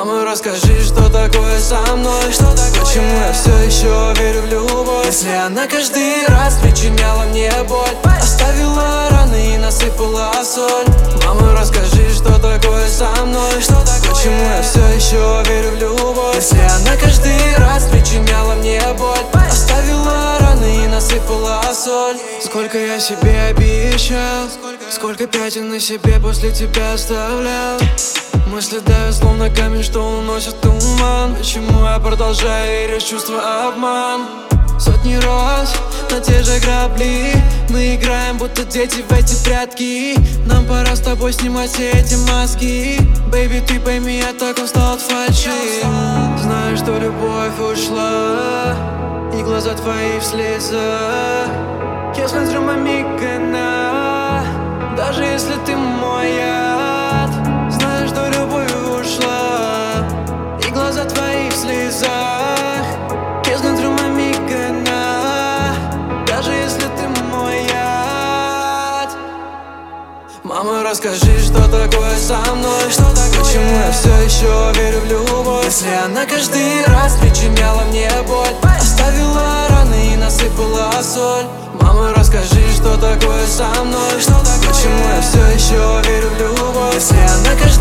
Мама, расскажи, что такое со мной, почему я все еще верю в любовь. Если она каждый раз причиняла мне боль, оставила раны и насыпала соль. Мама, расскажи, что такое со мной, почему я все еще верю в любовь. Если она каждый раз причиняла мне боль, оставила раны и насыпала соль. Сколько я себе обещал, сколько пятен на себе после тебя оставлял. Мысли давят словно камень, что уносит туман. Почему я продолжаю верить в чувство обман? Сотни раз на те же грабли мы играем, будто дети в эти прятки. Нам пора с тобой снимать все эти маски. Бэйби, ты пойми, я так устал от фальши. Знаю, что любовь ушла, и глаза твои в слезах. Я смотрю мамикана, даже если ты мой яд. Знаю, что любовь ушла, и глаза твои в слезах. Я смотрю мамикана, даже если ты мой яд. Мама, расскажи, что такое со мной, почему я все еще верю в любовь. Если она каждый раз причиняла мне боль, оставила раны и насыпала соль. Мама, расскажи, что такое со мной, почему я все еще верю в любовь. Если она каждый